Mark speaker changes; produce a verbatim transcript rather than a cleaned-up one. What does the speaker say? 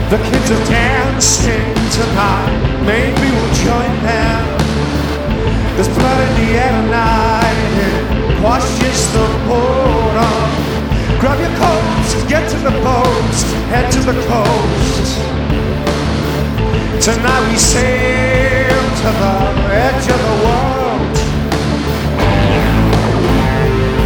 Speaker 1: The kids are dancing tonight, maybe we'll join them. There's blood in the air tonight, it washes the border. Grab your coats, get to the boats, head to the coast. Tonight we sail to the edge of the world.